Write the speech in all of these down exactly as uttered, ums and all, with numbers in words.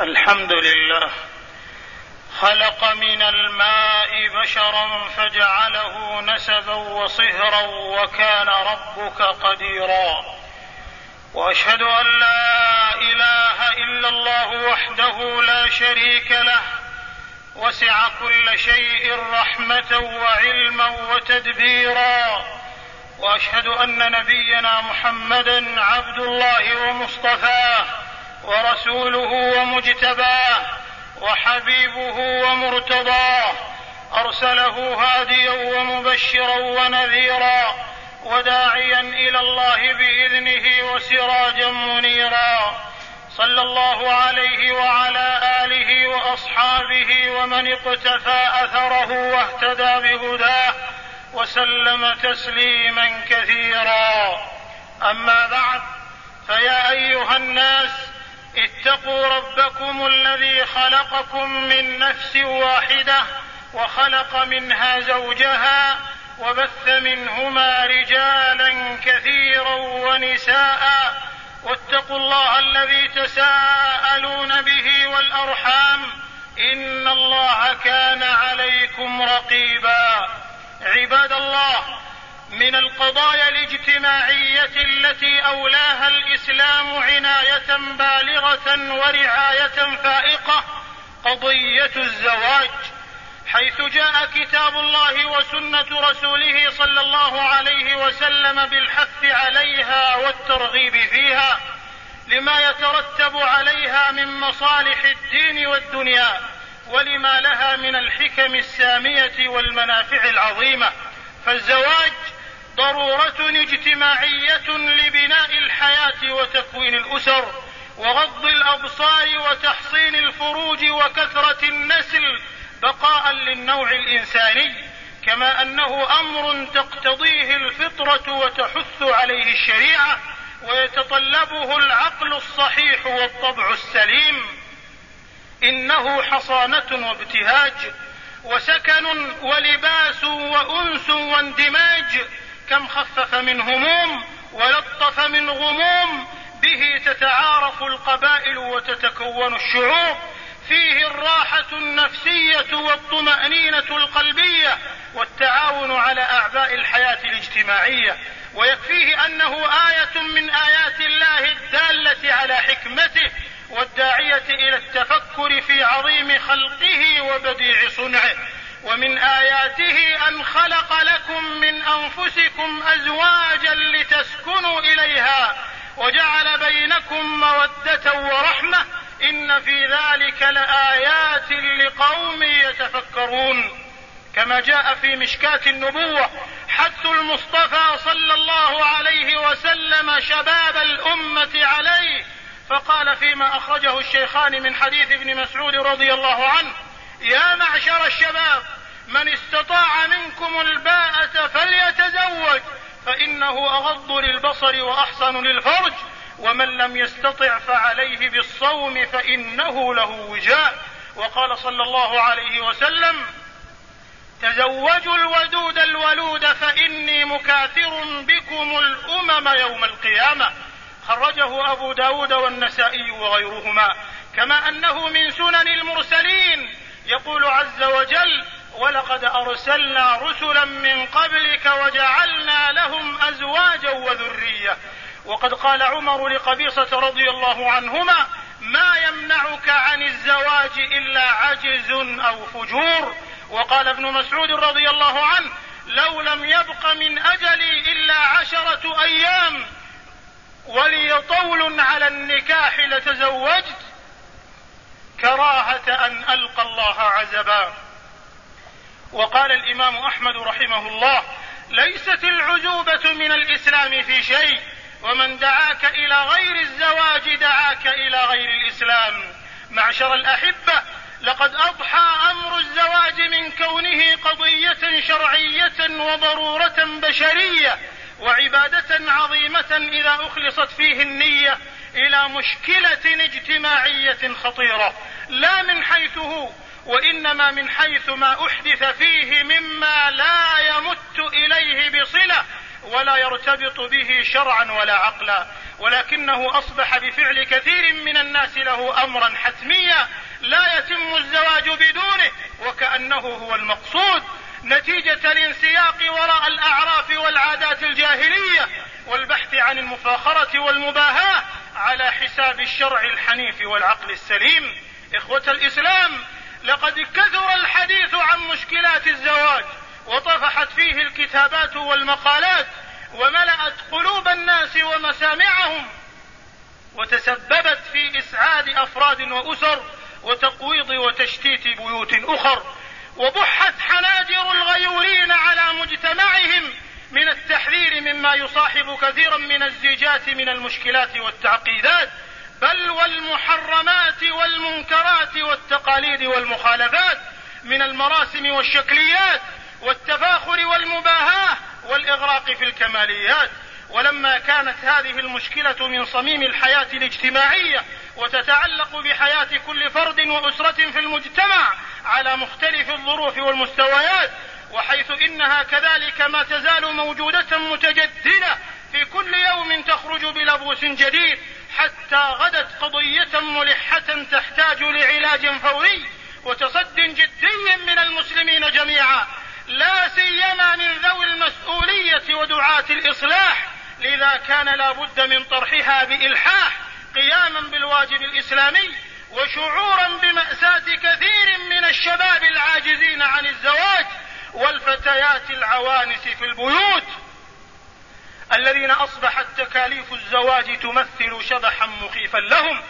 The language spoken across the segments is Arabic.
الحمد لله خلق من الماء بشرا فجعله نسبا وصهرا وكان ربك قديرا. وأشهد أن لا إله إلا الله وحده لا شريك له وسع كل شيء رحمة وعلما وتدبيرا. وأشهد أن نبينا محمدا عبد الله ومصطفاه ورسوله ومجتباه وحبيبه ومرتضاه، أرسله هاديا ومبشرا ونذيرا وداعيا إلى الله بإذنه وسراجا منيرا. صلى الله عليه وعلى آله وأصحابه ومن اقتفى أثره واهتدى بهداه وسلم تسليما كثيرا. أما بعد، فيا أيها الناس اتقوا ربكم الذي خلقكم من نفس واحدة وخلق منها زوجها وبث منهما رجالا كثيرا ونساء، واتقوا الله الذي تساءلون به والأرحام إن الله كان عليكم رقيبا. عباد الله، من القضايا الاجتماعية التي أولاها الإسلام عناية بالغة ورعاية فائقة قضية الزواج، حيث جاء كتاب الله وسنة رسوله صلى الله عليه وسلم بالحث عليها والترغيب فيها لما يترتب عليها من مصالح الدين والدنيا ولما لها من الحكم السامية والمنافع العظيمة. فالزواج ضرورة اجتماعية لبناء الحياة وتكوين الأسر وغض الأبصار وتحصين الفروج وكثرة النسل بقاء للنوع الإنساني، كما أنه أمر تقتضيه الفطرة وتحث عليه الشريعة ويتطلبه العقل الصحيح والطبع السليم. إنه حصانة وابتهاج وسكن ولباس وأنس واندماج، كم خفف من هموم ولطف من غموم، به تتعارف القبائل وتتكون الشعوب، فيه الراحة النفسية والطمأنينة القلبية والتعاون على أعباء الحياة الاجتماعية. ويكفيه أنه آية من آيات الله الدالة على حكمته والداعية إلى التفكر في عظيم خلقه وبديع صنعه. ومن آياته أن خلق لكم من أنفسكم أزواجا لتسكنوا إليها وجعل بينكم مودة ورحمة إن في ذلك لآيات لقوم يتفكرون. كما جاء في مشكاة النبوة حث المصطفى صلى الله عليه وسلم شباب الأمة عليه، فقال فيما أخرجه الشيخان من حديث ابن مسعود رضي الله عنه: يا معشر الشباب، من استطاع منكم الباءة فليتزوج فإنه أغض للبصر وأحصن للفرج، ومن لم يستطع فعليه بالصوم فإنه له وجاء. وقال صلى الله عليه وسلم: تزوجوا الودود الولود فإني مكاثر بكم الأمم يوم القيامة. خرجه أبو داود والنسائي وغيرهما. كما أنه من سنن المرسلين يقول عز وجل: ولقد أرسلنا رسلا من قبلك وجعلنا لهم أزواجا وذرية. وقد قال عمر لقبيصة رضي الله عنهما: ما يمنعك عن الزواج إلا عجز أو فجور. وقال ابن مسعود رضي الله عنه: لو لم يبق من أجلي إلا عشرة أيام ولي طول على النكاح لتزوجت كراهة أن ألقى الله عزبا. وقال الإمام أحمد رحمه الله: ليست العزوبة من الإسلام في شيء، ومن دعاك إلى غير الزواج دعاك إلى غير الإسلام. معشر الأحبة، لقد أضحى أمر الزواج من كونه قضية شرعية وضرورة بشرية وعبادة عظيمة إذا أخلصت فيه النية إلى مشكلة اجتماعية خطيرة، لا من حيث هو وإنما من حيث ما أحدث فيه مما لا يمت إليه بصلة ولا يرتبط به شرعا ولا عقلا، ولكنه أصبح بفعل كثير من الناس له أمرا حتميا لا يتم الزواج بدونه، وكأنه هو المقصود نتيجة الانسياق وراء الأعراف والعادات الجاهلية والبحث عن المفاخرة والمباهاة على حساب الشرع الحنيف والعقل السليم. إخوة الإسلام، لقد كثر الحديث عن مشكلات الزواج وطفحت فيه الكتابات والمقالات وملأت قلوب الناس ومسامعهم، وتسببت في إسعاد أفراد وأسر وتقويض وتشتيت بيوت أخر، وبحت حناجر الغيورين على مجتمعهم من التحذير مما يصاحب كثيرا من الزيجات من المشكلات والتعقيدات، بل والمحرمات والمنكرات والتقاليد والمخالفات من المراسم والشكليات والتفاخر والمباهاة والإغراق في الكماليات. ولما كانت هذه المشكلة من صميم الحياة الاجتماعية وتتعلق بحياة كل فرد وأسرة في المجتمع على مختلف الظروف والمستويات، وحيث إنها كذلك ما تزال موجودة متجددة في كل يوم تخرج بلبوس جديد، حتى غدت قضية ملحة تحتاج لعلاج فوري وتصد جدي من المسلمين جميعا، لا سيما من ذوي المسؤولية ودعاة الإصلاح. لذا كان لا بد من طرحها بإلحاح قياما بالواجب الإسلامي وشعورا بمأساة كثير من الشباب العاجزين عن الزواج والفتيات العوانس في البيوت، الذين أصبحت تكاليف الزواج تمثل شبحا مخيفا لهم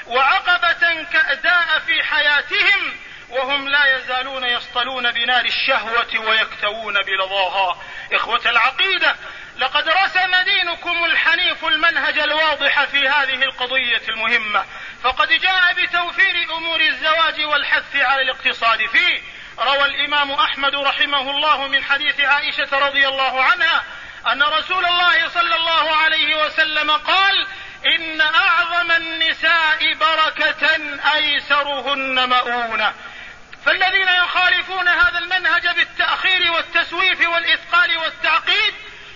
وعقبة كأداء في حياتهم، وهم لا يزالون يصطلون بنار الشهوة ويكتوون بلظاها. إخوة العقيدة، لقد رسم دينكم الحنيف المنهج الواضح في هذه القضية المهمة، فقد جاء بتوفير أمور الزواج والحث على الاقتصاد فيه. روى الإمام أحمد رحمه الله من حديث عائشة رضي الله عنها أن رسول الله صلى الله عليه وسلم قال: إن أعظم النساء بركة أيسرهن مؤونة. فالذين يخالفون هذا المنهج بالتأخير والتسويف والإثقال والتعقيد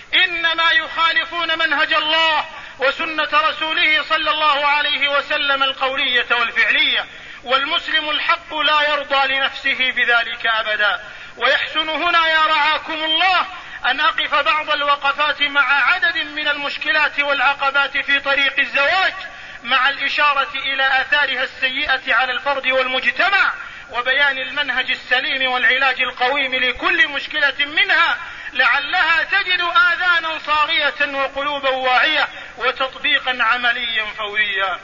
إنما يخالفون منهج الله وسنة رسوله صلى الله عليه وسلم القولية والفعلية، والمسلم الحق لا يرضى لنفسه بذلك أبدا. ويحسن هنا يا رعاكم الله أن أقف بعض الوقفات مع عدد من المشكلات والعقبات في طريق الزواج، مع الإشارة إلى آثارها السيئة على الفرد والمجتمع، وبيان المنهج السليم والعلاج القويم لكل مشكلة منها، لعلها تجد آذانا صاغية وقلوبا واعية وتطبيقا عمليا فوريا.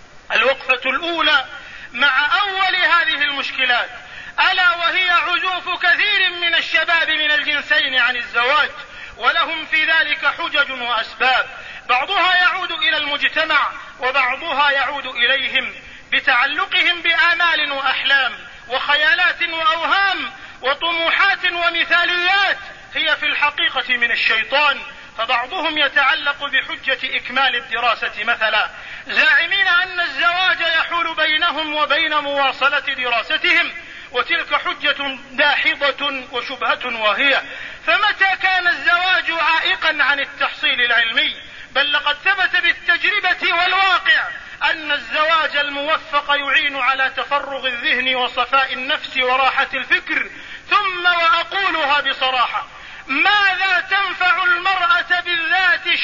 الوقفة الأولى مع أول هذه المشكلات، ألا وهي عزوف كثير من الشباب من الجنسين عن الزواج، ولهم في ذلك حجج وأسباب، بعضها يعود إلى المجتمع وبعضها يعود إليهم بتعلقهم بآمال وأحلام وخيالات وأوهام وطموحات ومثاليات هي في الحقيقة من الشيطان. فبعضهم يتعلق بحجة إكمال الدراسة مثلا، زاعمين أن الزواج يحول بينهم وبين مواصلة دراستهم، وتلك حجة داحضة وشبهة واهية. فمتى كان الزواج عائقا عن التحصيل العلمي؟ بل لقد ثبت بالتجربة والواقع أن الزواج الموفق يعين على تفرغ الذهن وصفاء النفس وراحة الفكر. ثم وأقولها بصراحة، ماذا تنفع المرأة بالذات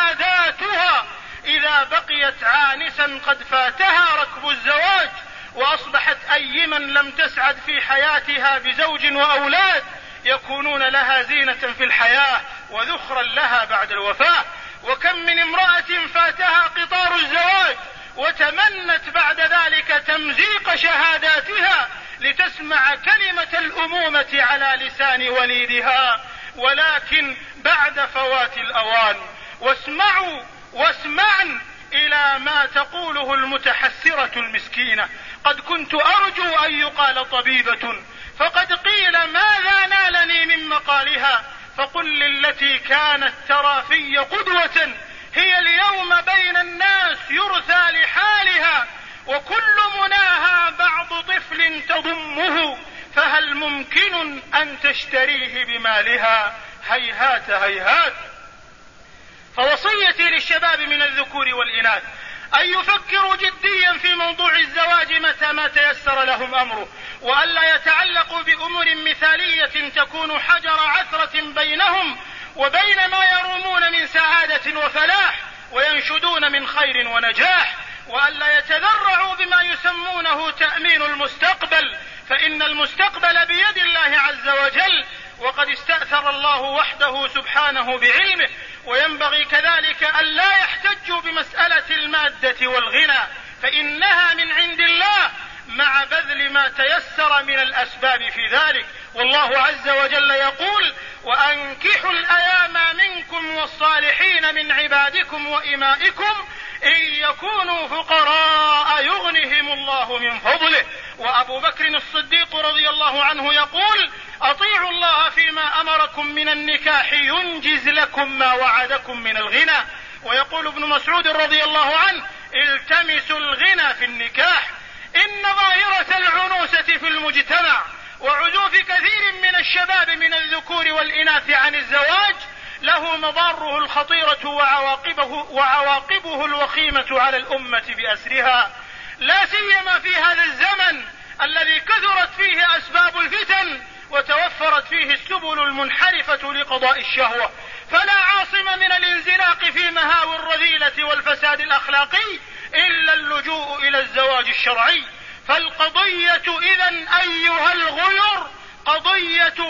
شهاداتها إذا بقيت عانسا قد فاتها ركب الزواج وأصبحت أيما لم تسعد في حياتها بزوج وأولاد يكونون لها زينة في الحياة وذخرا لها بعد الوفاة؟ وكم من امرأة فاتها قطار الزواج وتمنت بعد ذلك تمزيق شهاداتها لتسمع كلمة الأمومة على لسان وليدها، ولكن بعد فوات الأوان. واسمعوا واسمعن إلى ما تقوله المتحسرة المسكينة: قد كنت أرجو أن يقال طبيبة، فقد قيل ماذا نالني من مقالها، فقل للتي كانت ترى في قدوة هي اليوم بين الناس يرثى لحالها، وكل مناها بعض طفل تضمه، فهل ممكن أن تشتريه بمالها؟ هيهات هيهات. فوصيتي للشباب من الذكور والإناث أن يفكروا جديا في موضوع الزواج متى ما تيسر لهم أمره، وألا يتعلقوا بأمور مثالية تكون حجر عثرة بينهم وبين ما يرومون من سعادة وفلاح وينشدون من خير ونجاح، وألا يتذرعوا بما يسمونه تأمين المستقبل، فإن المستقبل بيد الله عز وجل، وقد استأثر الله وحده سبحانه بعلمه. وينبغي كذلك أن لا يحتجوا بمسألة المادة والغنى، فإنها من عند الله مع بذل ما تيسر من الأسباب في ذلك. والله عز وجل يقول: وأنكحوا الأيام منكم والصالحين من عبادكم وإمائكم إن يكونوا فقراء يغنهم الله من فضله. وأبو بكر الصديق رضي الله عنه يقول: أطيعوا الله فيما أمركم من النكاح ينجز لكم ما وعدكم من الغنى. ويقول ابن مسعود رضي الله عنه: التمسوا الغنى في النكاح. إن ظاهرة العنوسة في المجتمع وعزوف كثير من الشباب من الذكور والإناث عن الزواج له مضاره الخطيرة وعواقبه, وعواقبه الوخيمة على الأمة بأسرها، لا سيما في هذا الزمن الذي كثرت فيه أسباب الفتن وتوفرت فيه السبل المنحرفة لقضاء الشهوة. فلا عاصم من الانزلاق في مهاوي الرذيلة والفساد الأخلاقي إلا اللجوء إلى الزواج الشرعي. فالقضية إذن أيها الغير قضية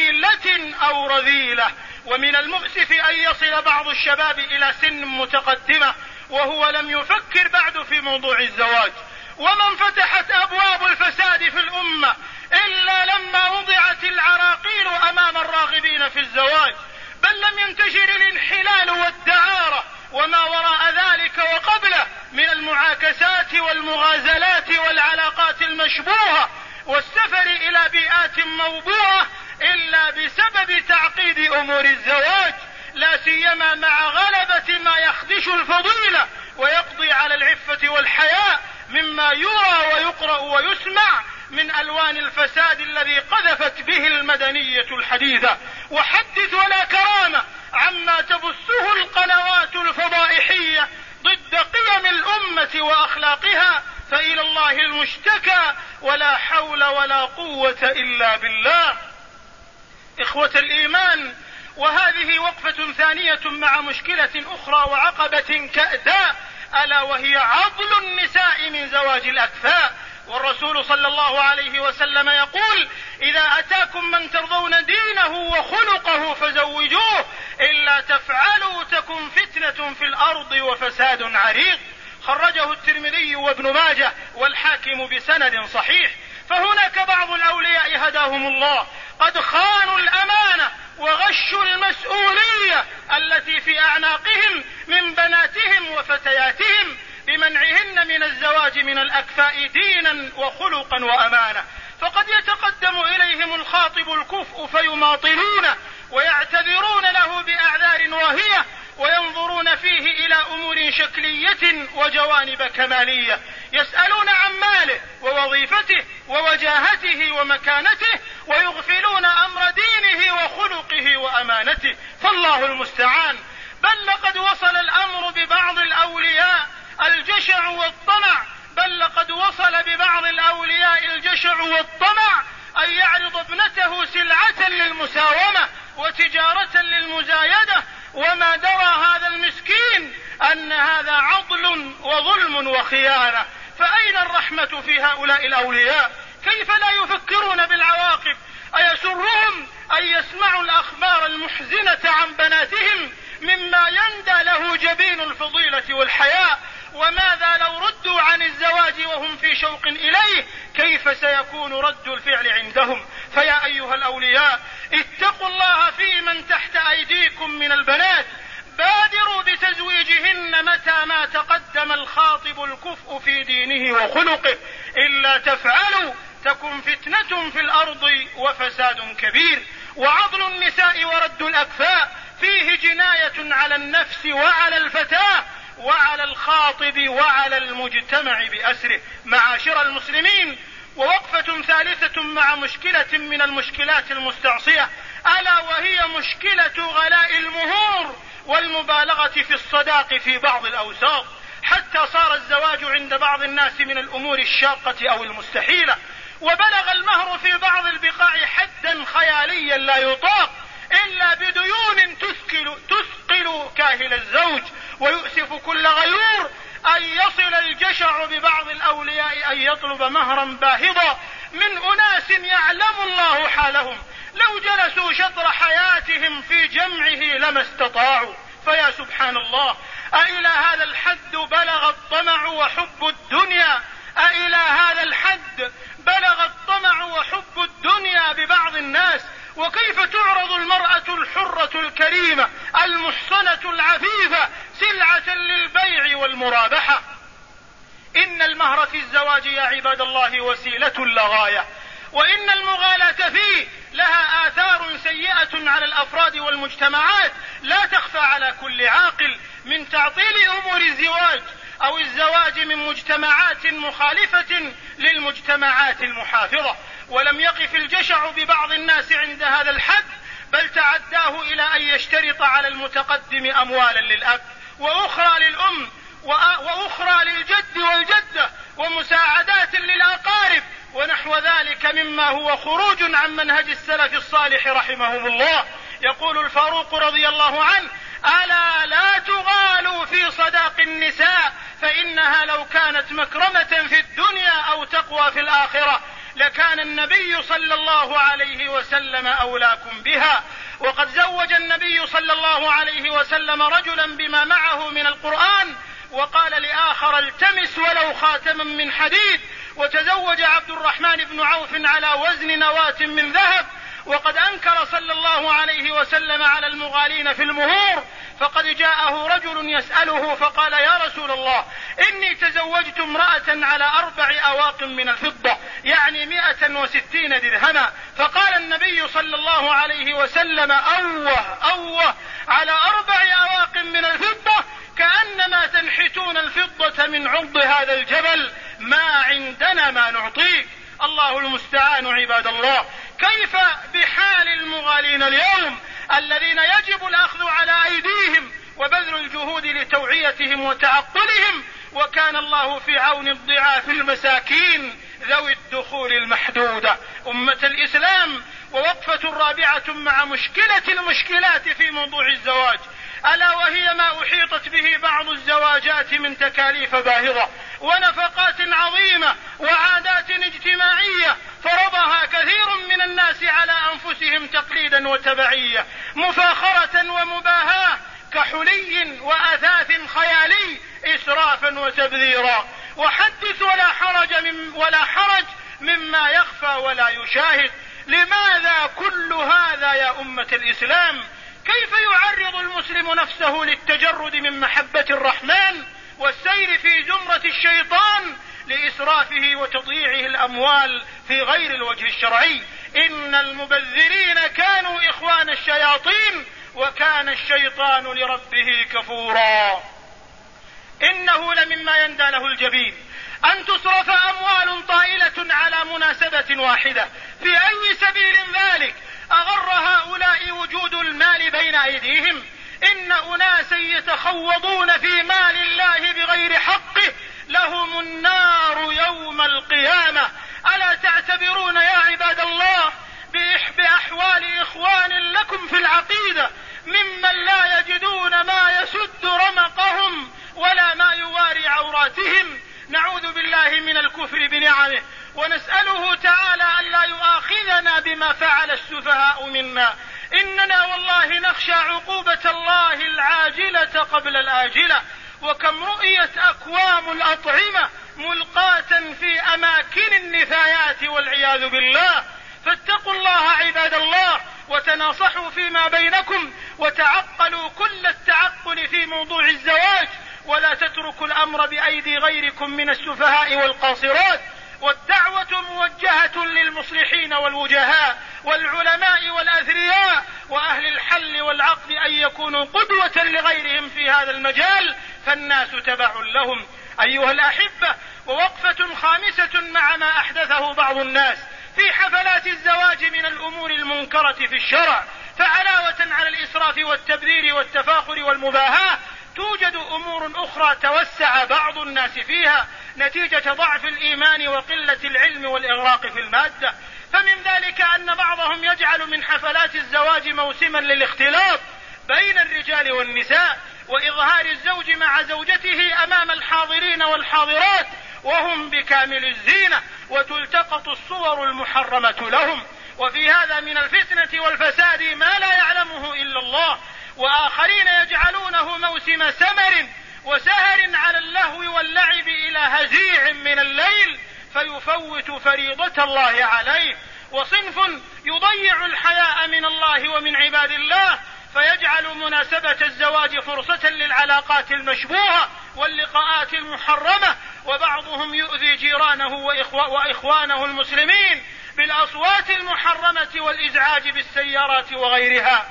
فضيلة أو رذيلة. ومن المؤسف أن يصل بعض الشباب إلى سن متقدمة وهو لم يفكر بعد في موضوع الزواج. ومن فتحت أبواب الفساد في الأمة إلا لما وضعت العراقيل أمام الراغبين في الزواج، بل لم ينتشر الانحلال والدعارة وما وراء ذلك وقبله من المعاكسات والمغازلات والعلاقات المشبوهة والسفر إلى بيئات موضوعة إلا بسبب تعقيد أمور الزواج، لا سيما مع غلبة ما يخدش الفضيلة ويقضي على العفة والحياء مما يرى ويقرأ ويسمع من ألوان الفساد الذي قذفت به المدنية الحديثة. وحدث ولا كرامة عما تبثه القنوات الفضائحية ضد قيم الأمة وأخلاقها، فإلى الله المشتكى ولا حول ولا قوة إلا بالله. إخوة الإيمان، وهذه وقفة ثانية مع مشكلة أخرى وعقبة كأداء، ألا وهي عضل النساء من زواج الأكفاء. والرسول صلى الله عليه وسلم يقول: إذا أتاكم من ترضون دينه وخلقه فزوجوه، إلا تفعلوا تكن فتنة في الأرض وفساد عريض. خرجه الترمذي وابن ماجه والحاكم بسند صحيح. فهناك بعض الأولياء هداهم الله قد خانوا الأمانة وغشوا المسؤولية التي في أعناقهم من بناتهم وفتياتهم بمنعهن من الزواج من الأكفاء دينا وخلقا وأمانة. فقد يتقدم إليهم الخاطب الكفء فيماطلونه ويعتذرون له بأعذار واهية وينظرون فيه إلى أمور شكلية وجوانب كمالية، يسألون عن ماله ووظيفته ووجاهته ومكانته ويغفلون أمر دينه وخلقه وأمانته، فالله المستعان. بل لقد وصل الأمر ببعض الأولياء الجشع والطمع بل لقد وصل ببعض الأولياء الجشع والطمع أن يعرض ابنته سلعة للمساومة وتجارة للمزايدة، وما درى هذا المسكين أن هذا عضل وظلم وخيانة. فأين الرحمة في هؤلاء الأولياء؟ كيف لا يفكرون بالعواقب؟ أيسرهم أن يسمعوا الأخبار المحزنة عن بناتهم مما يندى له جبين الفضيلة والحياء؟ وماذا لو ردوا عن الزواج وهم في شوق إليه؟ كيف سيكون رد الفعل عندهم؟ فيا أيها الأولياء، اتقوا الله في من تحت أيديكم من البنات، بادروا بتزويجهن متى ما تقدم الخاطب الكفء في دينه وخلقه، إلا تفعلوا تكن فتنة في الأرض وفساد كبير. وعضل النساء ورد الأكفاء فيه جناية على النفس وعلى الفتاة وعلى الخاطب وعلى المجتمع بأسره. معاشر المسلمين، ووقفة ثالثة مع مشكلة من المشكلات المستعصية، ألا وهي مشكلة غلاء المهور والمبالغة في الصداق في بعض الأوساط، حتى صار الزواج عند بعض الناس من الأمور الشاقة أو المستحيلة، وبلغ المهر في بعض البقاع حدا خياليا لا يطاق إلا بديون تثقل, تثقل كاهل الزوج، ويؤسف كل غيور أن يصل الجشع ببعض الأولياء أن يطلب مهرا باهظا من أناس يعلم الله حالهم لو جلسوا شطر حياتهم في جمعه لما استطاعوا. فيا سبحان الله، أإلى هذا الحد بلغ الطمع وحب الدنيا؟ أإلى هذا الحد بلغ الطمع وحب الدنيا ببعض الناس؟ وكيف تعرض المرأة الحرة الكريمة المحصنة العفيفة سلعة للبيع والمرابحة؟ إن المهر في الزواج يا عباد الله وسيلة لا غاية، وإن المغالاة فيه لها آثار سيئة على الأفراد والمجتمعات لا تخفى على كل عاقل، من تعطيل أمور الزواج أو الزواج من مجتمعات مخالفة للمجتمعات المحافظة. ولم يقف الجشع ببعض الناس عند هذا الحد، بل تعداه إلى أن يشترط على المتقدم أموالا للأب وأخرى للأم وأخرى للجد والجدة ومساعدات للأقارب ونحو ذلك مما هو خروج عن منهج السلف الصالح رحمهم الله. يقول الفاروق رضي الله عنه: ألا لا تغالوا في صداق النساء فإنها لو كانت مكرمة في الدنيا أو تقوى في الآخرة لكان النبي صلى الله عليه وسلم أولاكم بها. وقد زوج النبي صلى الله عليه وسلم رجلا بما معه من القرآن، وقال لآخر: التمس ولو خاتما من حديد. وتزوج عبد الرحمن بن عوف على وزن نواة من ذهب. وقد أنكر صلى الله عليه وسلم على المغالين في المهور، فقد جاءه رجل يسأله فقال: يا رسول الله، إني تزوجت امرأة على أربع أواق من الفضة، يعني مئة وستين درهما. فقال النبي صلى الله عليه وسلم: أوه أوه، على أربع أواق من الفضة كأنما تنحتون الفضة من عض هذا الجبل، ما عندنا ما نعطيك. الله المستعان. عباد الله، كيف بحال المغالين اليوم الذين يجب الأخذ على أيديهم وبذل الجهود لتوعيتهم وتعقلهم، وكان الله في عون الضعاف المساكين ذوي الدخول المحدودة. أمة الإسلام، ووقفة رابعة مع مشكلة المشكلات في موضوع الزواج، ألا وهي ما أحيطت به بعض الزواجات من تكاليف باهظة ونفقات عظيمة وعادات اجتماعية فرضها كثير من الناس على أنفسهم تقليدا وتبعية، مفاخرة ومباهاة، كحلي وأثاث خيالي، إسرافا وتبذيرا. وحدث ولا حرج من ولا حرج مما يخفى ولا يشاهد. لماذا كل هذا يا أمة الإسلام؟ كيف يعرض المسلم نفسه للتجرد من محبة الرحمن والسير في زمرة الشيطان لإسرافه وتضييعه الأموال في غير الوجه الشرعي؟ إن المبذرين كانوا إخوان الشياطين وكان الشيطان لربه كفورا. إنه لمما يندى له الجبين أن تصرف أموال طائلة على مناسبة واحدة، في أي سبيل ذلك؟ أغر هؤلاء وجود المال بين أيديهم؟ إن أناسا يتخوضون في مال الله بغير حقه لهم النار يوم القيامة. ألا تعتبرون يا عباد الله بأحوال إخوان لكم في العقيدة ممن لا يجدون ما يسد رمقهم ولا ما يواري عوراتهم؟ نعوذ بالله من الكفر بنعمه، ونسأله تعالى ألا يؤاخذنا بما فعل السفهاء منا. إننا والله نخشى عقوبة الله العاجلة قبل الآجلة. وكم رؤيت أكوام الأطعمة ملقاة في أماكن النفايات والعياذ بالله. فاتقوا الله عباد الله، وتناصحوا فيما بينكم، وتعقلوا كل التعقل في موضوع الزواج، ولا تتركوا الأمر بأيدي غيركم من السفهاء والقاصرات. والدعوة موجهة للمصلحين والوجهاء والعلماء والأثرياء وأهل الحل والعقد أن يكونوا قدوة لغيرهم في هذا المجال، فالناس تبع لهم. أيها الأحبة، ووقفة خامسة مع ما أحدثه بعض الناس في حفلات الزواج من الأمور المنكرة في الشرع. فعلاوة على الإسراف والتبذير والتفاخر والمباهاة توجد أمور أخرى توسع بعض الناس فيها نتيجة ضعف الإيمان وقلة العلم والإغراق في المادة. فمن ذلك أن بعضهم يجعل من حفلات الزواج موسما للاختلاط بين الرجال والنساء وإظهار الزوج مع زوجته أمام الحاضرين والحاضرات وهم بكامل الزينة، وتلتقط الصور المحرمة لهم. وفي هذا من الفتنة والفساد ما لا يعلمه إلا الله. وآخرين يجعلونه موسم سمر وسهر على اللهو واللعب إلى هزيع من الليل فيفوت فريضة الله عليه. وصنف يضيع الحياء من الله ومن عباد الله فيجعل مناسبة الزواج فرصة للعلاقات المشبوهة واللقاءات المحرمة، وبعضهم يؤذي جيرانه وإخوانه المسلمين بالأصوات المحرمة والإزعاج بالسيارات وغيرها.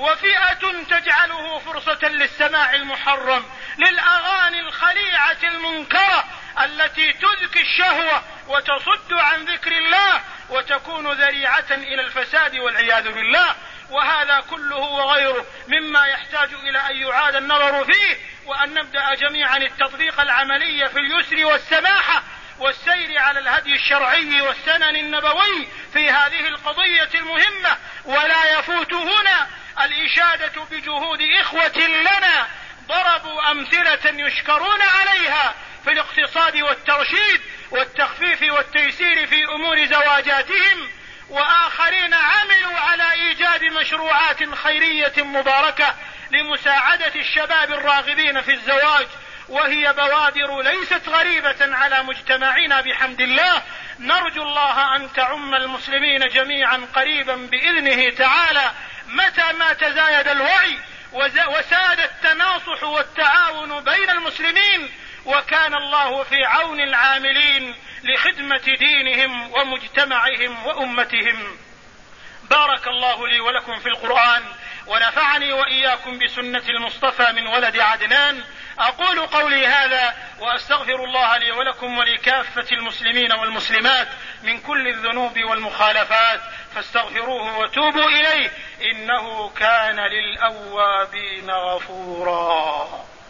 وفئة تجعله فرصة للسماع المحرم للأغاني الخليعة المنكرة التي تذكي الشهوة وتصد عن ذكر الله وتكون ذريعة إلى الفساد والعياذ بالله. وهذا كله وغيره مما يحتاج إلى أن يعاد النظر فيه، وأن نبدأ جميعا التطبيق العملي في اليسر والسماحة والسير على الهدي الشرعي والسنن النبوي في هذه القضية المهمة. ولا يفوت هنا الإشادة بجهود إخوة لنا ضربوا أمثلة يشكرون عليها في الاقتصاد والترشيد والتخفيف والتيسير في أمور زواجاتهم، وآخرين عملوا على إيجاد مشروعات خيرية مباركة لمساعدة الشباب الراغبين في الزواج، وهي بوادر ليست غريبة على مجتمعنا بحمد الله. نرجو الله أن تعم المسلمين جميعا قريبا بإذنه تعالى متى ما تزايد الوعي وساد التناصح والتعاون بين المسلمين، وكان الله في عون العاملين لخدمة دينهم ومجتمعهم وأمتهم. بارك الله لي ولكم في القرآن ونفعني وإياكم بسنة المصطفى من ولد عدنان. أقول قولي هذا وأستغفر الله لي ولكم ولكافة المسلمين والمسلمات من كل الذنوب والمخالفات فاستغفروه وتوبوا إليه إنه كان للأوابين غفورا.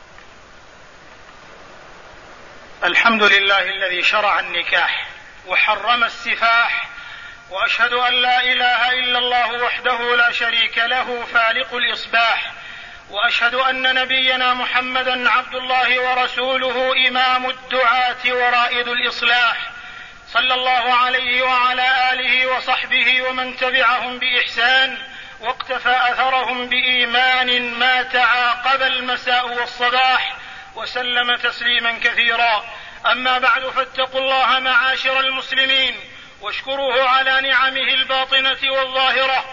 الحمد لله الذي شرع النكاح وحرم السفاح، وأشهد أن لا إله إلا الله وحده لا شريك له فالق الإصباح، وأشهد أن نبينا محمدا عبد الله ورسوله إمام الدعاة ورائد الإصلاح، صلى الله عليه وعلى آله وصحبه ومن تبعهم بإحسان واقتفى أثرهم بإيمان ما تعاقب المساء والصباح وسلم تسليما كثيرا. أما بعد، فاتقوا الله معاشر المسلمين واشكروه على نعمه الباطنة والظاهرة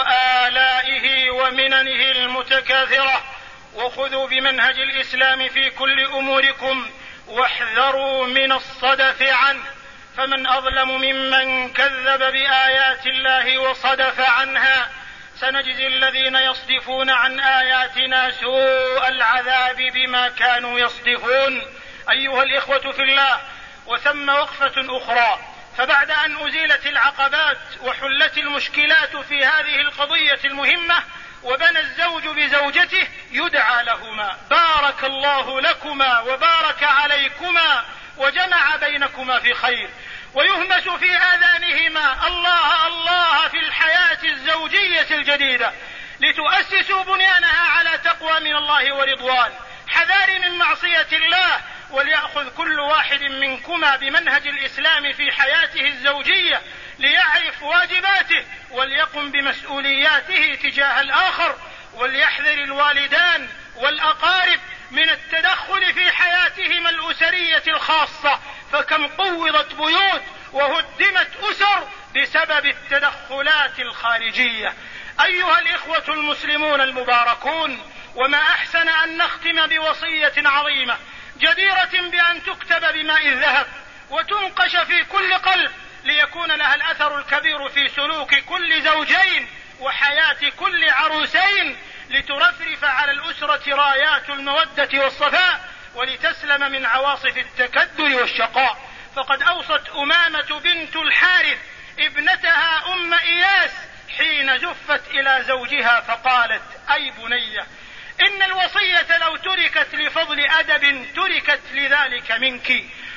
وآلائه ومننه المتكاثرة، وخذوا بمنهج الإسلام في كل أموركم واحذروا من الصدف عنه، فمن أظلم ممن كذب بآيات الله وصدف عنها. سنجزي الذين يصدفون عن آياتنا سوء العذاب بما كانوا يصدفون. أيها الإخوة في الله، وثم وقفة أخرى، فبعد أن أزيلت العقبات وحلت المشكلات في هذه القضية المهمة وبنى الزوج بزوجته يدعى لهما بارك الله لكما وبارك عليكما وجمع بينكما في خير، ويهمس في آذانهما الله الله في الحياة الزوجية الجديدة لتؤسسوا بنيانها على تقوى من الله ورضوان، حذار من معصية الله، وليأخذ كل واحد منكما بمنهج الإسلام في حياته الزوجية ليعرف واجباته وليقم بمسؤولياته تجاه الآخر، وليحذر الوالدان والأقارب من التدخل في حياتهما الأسرية الخاصة، فكم قوضت بيوت وهدمت أسر بسبب التدخلات الخارجية. أيها الإخوة المسلمون المباركون، وما أحسن أن نختم بوصية عظيمة جديرة بأن تكتب بماء الذهب وتنقش في كل قلب ليكون لها الأثر الكبير في سلوك كل زوجين وحياة كل عروسين، لترفرف على الأسرة رايات المودة والصفاء ولتسلم من عواصف التكدر والشقاء. فقد أوصت أمامة بنت الحارث ابنتها أم إياس حين زفت إلى زوجها فقالت: أي بني، إن الوصية لو تركت لفضل أدب تركت لذلك منك،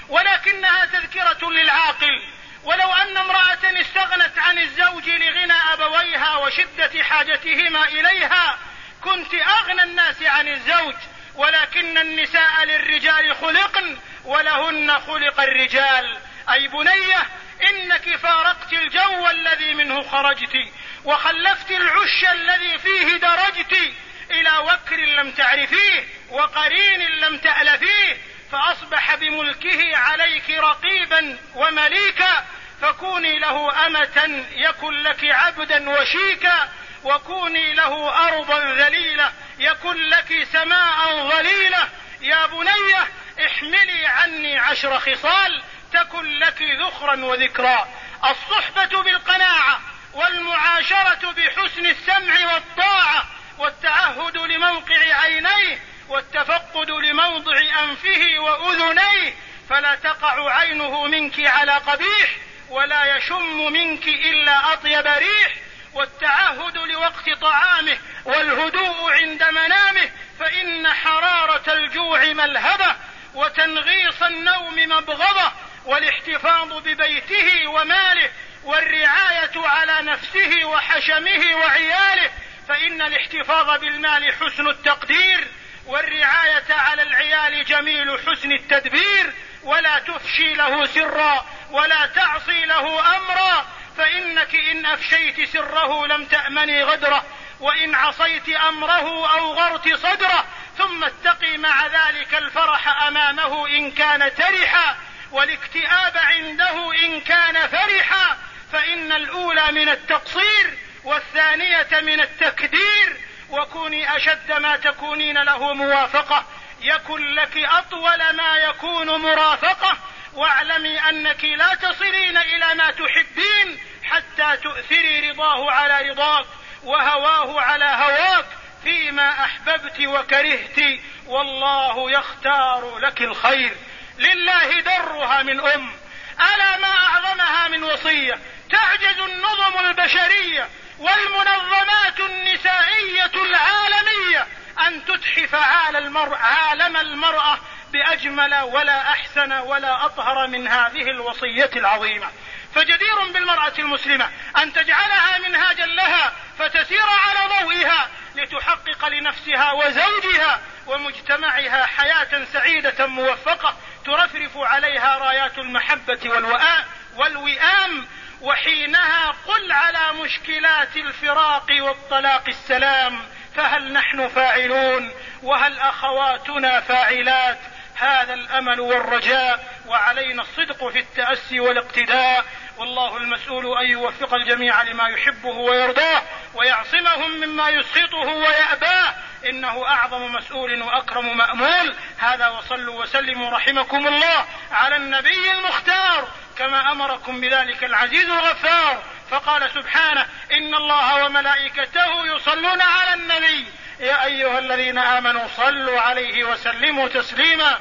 ولكنها تذكرة للعاقل. ولو أن امرأة استغنت عن الزوج لغنى أبويها وشدة حاجتهما إليها كنت أغنى الناس عن الزوج، ولكن النساء للرجال خلقن ولهن خلق الرجال. أي بنية، إنك فارقت الجو الذي منه خرجت، وخلفت العش الذي فيه درجت، إلى وكر لم تعرفيه وقرين لم تألفيه، فأصبح بملكه عليك رقيبا ومليكا، فكوني له أمة يكن لك عبدا وشيكا، وكوني له أرضا ذليلة يكن لك سماء ظليلة. يا بنية، احملي عني عشر خصال تكن لك ذخرا وذكرا: الصحبة بالقناعة، والمعاشرة بحسن السمع والطاعة، والتعهد لموقع عينيه، والتفقد لموضع أنفه وأذنيه، فلا تقع عينه منك على قبيح ولا يشم منك إلا أطيب ريح، والتعهد لوقت طعامه والهدوء عند منامه، فإن حرارة الجوع ملهبة وتنغيص النوم مبغضة، والاحتفاظ ببيته وماله، والرعاية على نفسه وحشمه وعياله، فإن الاحتفاظ بالمال حسن التقدير، والرعاية على العيال جميل حسن التدبير. ولا تفشي له سرا ولا تعصي له أمرا، فإنك إن أفشيت سره لم تأمني غدره، وإن عصيت أمره أوغرت صدره. ثم اتقي مع ذلك الفرح أمامه إن كان ترحا، والاكتئاب عنده إن كان فرحا، فإن الأولى من التقصير والثانية من التكدير. وكوني أشد ما تكونين له موافقة يكن لك أطول ما يكون مرافقة، واعلمي أنك لا تصلين إلى ما تحبين حتى تؤثري رضاه على رضاك وهواه على هواك فيما أحببت وكرهت، والله يختار لك الخير. لله درها من أم، ألا ما أعظمها من وصية تعجز النظم البشرية والمنظمات النسائية العالمية أن تتحف عالم المرأة بأجمل ولا أحسن ولا أطهر من هذه الوصية العظيمة. فجدير بالمرأة المسلمة أن تجعلها منهاجا لها فتسير على ضوئها لتحقق لنفسها وزوجها ومجتمعها حياة سعيدة موفقة ترفرف عليها رايات المحبة والوئام. وحينها قل على مشكلات الفراق والطلاق السلام، فهل نحن فاعلون وهل أخواتنا فاعلات؟ هذا الأمل والرجاء، وعلينا الصدق في التأسي والاقتداء، والله المسؤول أن يوفق الجميع لما يحبه ويرضاه ويعصمهم مما يسخطه ويأباه، إنه أعظم مسؤول وأكرم مأمول. هذا، وصلوا وسلموا رحمكم الله على النبي المختار كما أمركم بذلك العزيز الغفار، فقال سبحانه: إن الله وملائكته يصلون على النبي يا أيها الذين آمنوا صلوا عليه وسلموا تسليما.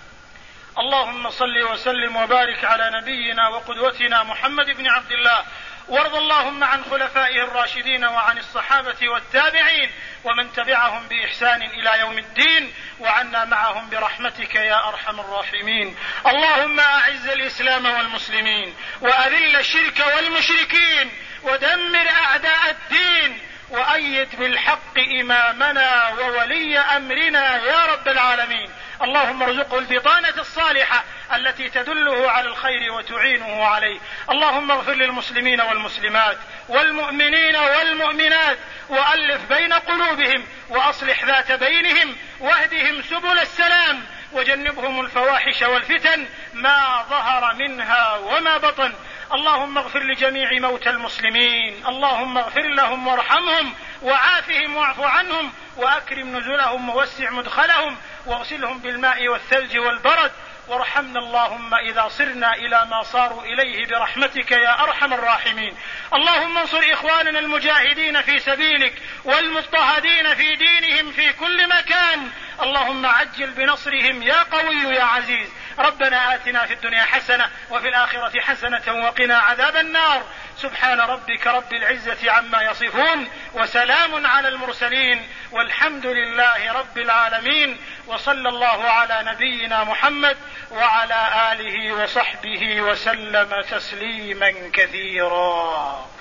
اللهم صل وسلم وبارك على نبينا وقدوتنا محمد بن عبد الله، وارض اللهم عن خلفائه الراشدين وعن الصحابة والتابعين ومن تبعهم بإحسان إلى يوم الدين، وعنا معهم برحمتك يا أرحم الراحمين. اللهم أعز الإسلام والمسلمين، وأذل الشرك والمشركين، ودمر أعداء الدين، وأيد بالحق إمامنا وولي أمرنا يا رب العالمين. اللهم ارزقه البطانة الصالحة التي تدله على الخير وتعينه عليه. اللهم اغفر للمسلمين والمسلمات والمؤمنين والمؤمنات، وألف بين قلوبهم، وأصلح ذات بينهم، واهدهم سبل السلام، وجنبهم الفواحش والفتن ما ظهر منها وما بطن. اللهم اغفر لجميع موتى المسلمين، اللهم اغفر لهم وارحمهم وعافهم واعف عنهم وأكرم نزلهم ووسع مدخلهم واغسلهم بالماء والثلج والبرد، وارحمنا اللهم إذا صرنا إلى ما صاروا إليه برحمتك يا أرحم الراحمين. اللهم انصر إخواننا المجاهدين في سبيلك والمضطهدين في دينهم في كل مكان، اللهم عجل بنصرهم يا قوي يا عزيز. ربنا آتنا في الدنيا حسنة وفي الآخرة حسنة وقنا عذاب النار. سبحان ربك رب العزة عما يصفون وسلام على المرسلين والحمد لله رب العالمين. وصلى الله على نبينا محمد وعلى آله وصحبه وسلم تسليما كثيرا.